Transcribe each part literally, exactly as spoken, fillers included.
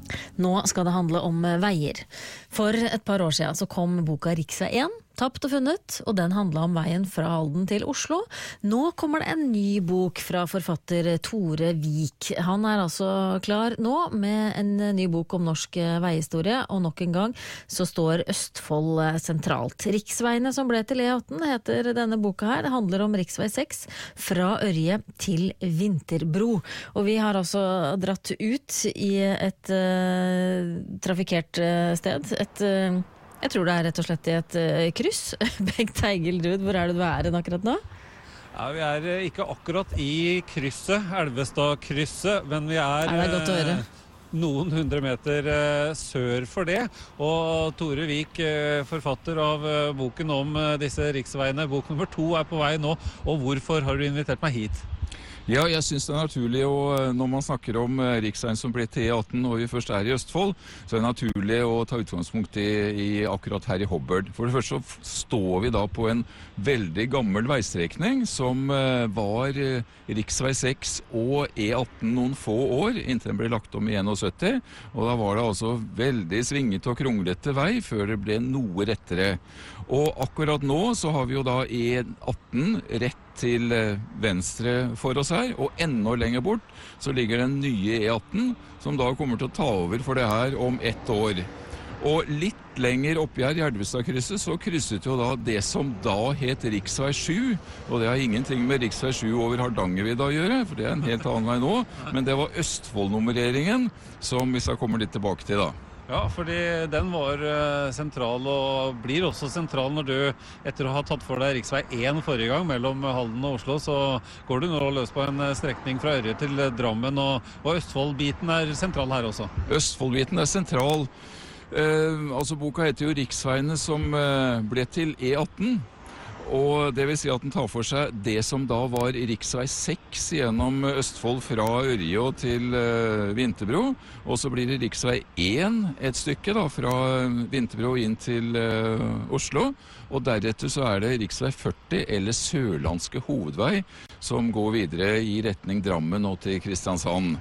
Nå skal det handle om veier. For et par år siden så kom boka Riksvei én, Tapt og funnet, og den handlet om veien fra Halden til Oslo. Nå kommer det en ny bok fra forfatter Tore Vik. Han er altså klar nå med en ny bok om norsk veihistorie, og nok en gang så står Østfold sentralt. Riksveiene som ble til E atten heter denne boka her. Det handler om Riksvei seks fra Ørje til Vinterbro. Og vi har altså dratt ut i et uh, trafikkert uh, sted, et uh, Jeg tror det er rett og slett i et uh, kryss. Bengt Teigelrud, hvor er det du er akkurat nå? Ja, vi er uh, ikke akkurat i krysset, Elvestad-krysset, men vi er, er det godt å høre? Uh, noen hundre meter uh, sør for det. Og Tore Vik, uh, forfatter av uh, boken om uh, disse riksveiene, bok nummer to er på vei nå. Og hvorfor har du invitert meg hit? Ja, jeg synes det er naturlig, og når man snakker om riksveien som ble til E atten, og vi først er i Østfold, så er det naturlig å ta utgangspunkt i, i akkurat her i Hobberd. For det første så står vi da på en veldig gammel veistrekning som var Riksvei seks og E atten noen få år, inntil den ble lagt om i syttien. Og da var det altså veldig svingete og kronglete vei før det ble noe rettere. Og akkurat nå så har vi jo da E atten rett til venstre for oss her, og enda lenger bort så ligger den nye E atten, som da kommer til å ta over for det her om ett år. Og litt lenger oppi her i Elvestad-krysset så krysset jo da det som da het Riksvei sju, og det har ingenting med Riksvei sju over Hardangervidda å gjøre, for det er en helt annen vei nå, men det var Østfold-nummereringen som vi skal komme litt tilbake til da. Ja, fordi den var uh, sentral og blir også sentral når du, etter å ha tatt for deg Riksvei én forrige gang mellom Halden og Oslo, så går du nå løs på en strekning fra Ørje til Drammen, og, og Østfold-biten er sentral her også. Østfold-biten er sentral. Uh, altså boka heter jo Riksveiene som uh, ble til E atten. Og det vil si at den tar for seg det som da var Riksvei seks gjennom Østfold fra Ørje til uh, Vinterbro, og så blir det Riksvei én et stykke da, fra Vinterbro inn til uh, Oslo, og deretter så er det Riksvei førti eller Sørlandske hovedvei som går videre i retning Drammen og til Kristiansand.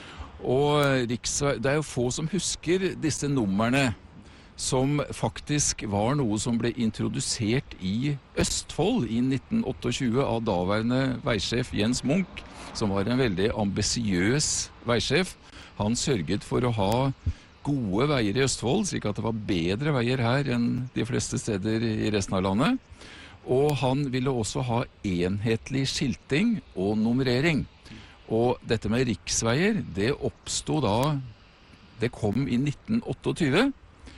Og riksvei, det er jo få som husker disse numrene, som faktisk var noe som ble introdusert i Østfold i nitten tjueåtte av daværende veisjef Jens Munch, som var en veldig ambisiøs veisjef. Han sørget for å ha gode veier i Østfold, slik at det var bedre veier her enn de fleste steder i resten av landet. Og han ville også ha enhetlig skilting og nummerering. Og dette med riksveier, det oppstod da, det kom i nitten tjueåtte,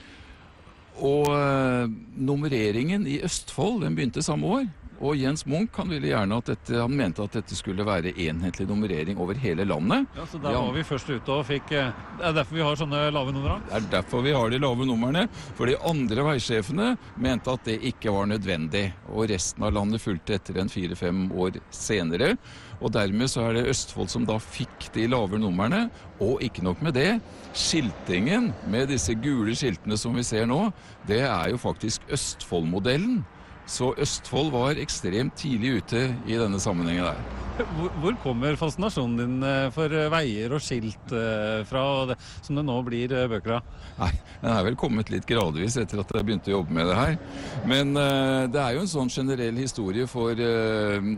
og uh, nummereringen i Østfold, den begynte samme år. Og Jens Munch, han ville gjerne at dette, han mente at dette skulle være enhetlig nummerering over hele landet. Ja, så der ja. var vi først ute og fikk, det er derfor vi har sånne lave numre? Det er derfor vi har de lave numrene, for de andre veisjefene mente at det ikke var nødvendig. Og resten av landet fulgte etter en fire-fem år senere. Og dermed så er det Østfold som da fikk de lave numrene, og ikke nok med det. Skiltingen med disse gule skiltene som vi ser nå, det er jo faktisk Østfold-modellen. Så Østfold var ekstremt tidlig ute i denne sammenhengen der. Hvor, hvor kommer fascinasjonen din for veier og skilt fra, det, som det nå blir bøker av? Nei, den er vel kommet litt gradvis etter at jeg begynte å jobbe med det her. Men uh, det er jo en sånn generell historie for uh,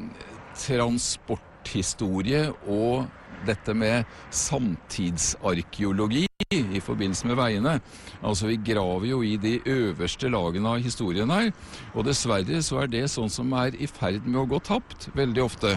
transporthistorie og dette med samtidsarkeologi i forbindelse med veiene. Altså vi graver jo i de øverste lagene av historien her, og dessverre så er det sånn som er i ferd med å gå tapt veldig ofte.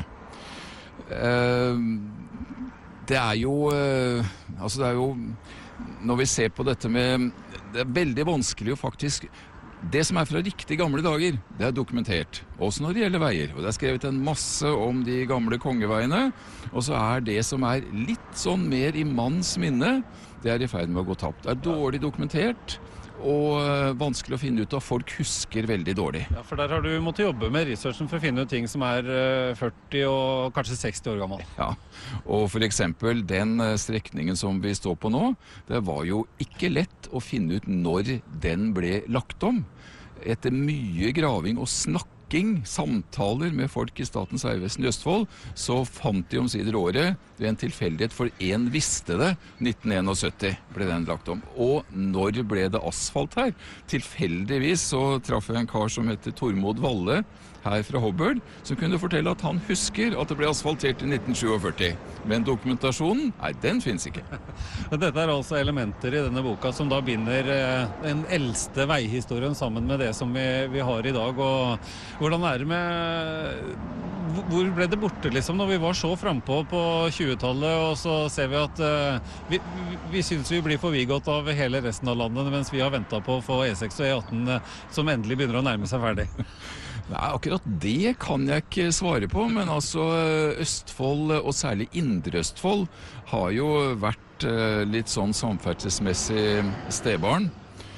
Eh, det er jo, eh, altså det er jo, når vi ser på dette med, det er veldig vanskelig å faktisk, det som er fra riktig gamle dager, det er dokumentert, også når det gjelder veier. Og det er skrevet en masse om de gamle kongeveiene, og så er det som er litt sånn mer i manns minne, det er i ferd med å gå tapt. Det er dårlig dokumentert, og vanskelig å finne ut av. Folk husker veldig dårlig. Ja, for der har du måttet jobbe med researchen for å finne ut ting som er førti og kanskje seksti år gammel. Ja, og for eksempel den strekningen som vi står på nå, det var jo ikke lett å finne ut når den ble lagt om. Etter mye graving og snakk sjekking, samtaler med folk i Statens vegvesen i Østfold, så fant de omsider året ved en tilfeldighet, for en visste det, nitten syttién ble den lagt om. Og når ble det asfalt her? Tilfeldigvis så traff jeg en kar som heter Tormod Valle, her fra Hobøl, som kunne fortelle at han husker at det ble asfaltert i nitten førtisju. Men dokumentasjonen, nei, den finnes ikke. Dette er altså elementer i denne boka som da binder den eldste veihistorien sammen med det som vi, vi har i dag. Og hvordan er det med... Hvor ble det borte liksom når vi var så frempå på tjuetallet, og så ser vi at uh, vi, vi, vi synes vi blir forbigått av hele resten av landet, mens vi har ventet på å få E seks og E atten uh, som endelig begynner å nærme seg ferdig. Nei, akkurat det kan jeg ikke svare på, men altså Østfold, og særlig Indre Østfold, har jo vært uh, litt sånn samferdselsmessig stebarn.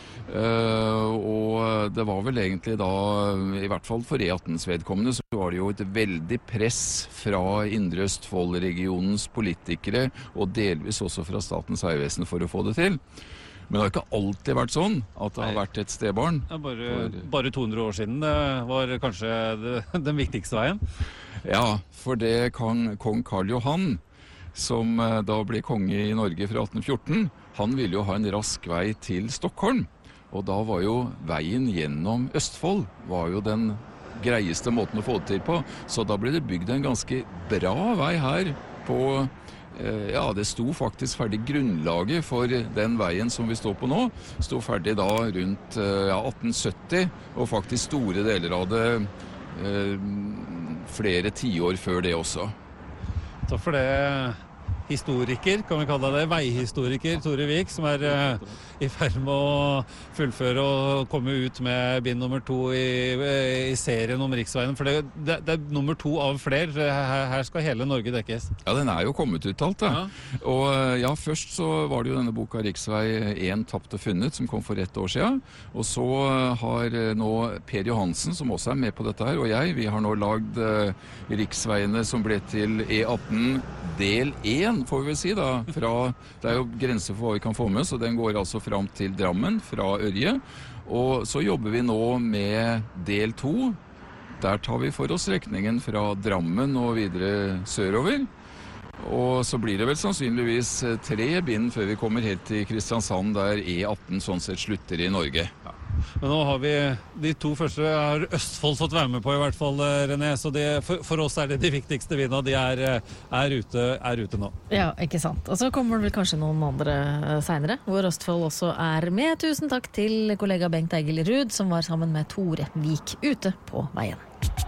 Uh, og det var vel egentlig da, i hvert fall for E attens vedkommende, så var det jo et veldig press fra Indre Østfold-regionens politikere, og delvis også fra Statens vegvesen for å få det til. Men det har ikke alltid vært sånn at det har vært et stebarn. Ja, bare, bare to hundre år siden det var kanskje det, den viktigste veien. Ja, for det kong, kong Karl Johan, som da ble konge i Norge fra atten fjorten, han ville jo ha en rask vei til Stockholm. Og da var jo veien gjennom Østfold var jo den greieste måten å få det til på. Så da ble det bygd en ganske bra vei her på, eh, ja, det sto faktisk ferdig grunnlaget for den veien som vi står på nå. Sto ferdig da rundt eh, ja, atten sytti, og faktisk store deler av det eh, flere tiår før det også. Takk for det. Historiker, kan vi kalle det, veihistoriker Tore Vik, som er uh, i ferd med å fullføre og komme ut med bind nummer to i, i serien om riksveien. For det, det, det er nummer to av flere. Her, her skal hele Norge dekkes. Ja, den er jo kommet ut alt, da. Ja. Og ja, først så var det jo denne boka Riksvei én tapt og funnet, som kom for ett år siden. Og så har nå Per Johansen, som også er med på dette her, og jeg, vi har nå lagd uh, riksveiene som ble til E atten del én, får vi vel si da, fra, det er jo grenser for hva vi kan få med, så den går altså fram til Drammen, fra Ørje, og så jobber vi nå med del to, der tar vi for oss strekningen fra Drammen og videre sørover, og så blir det vel sannsynligvis tre bind før vi kommer helt til Kristiansand, der E atten sånn sett slutter i Norge. Ja. Men nå har vi de to første har Østfold fått være med på i hvert fall, René, så det, for, for oss er det de viktigste vindene, de er, er, ute, er ute nå. Ja, ikke sant. Og så kommer det vel kanskje noen andre senere, hvor Østfold også er med. Tusen takk til kollega Bengt Eigil Ruud, som var sammen med Tore Vik ute på veien.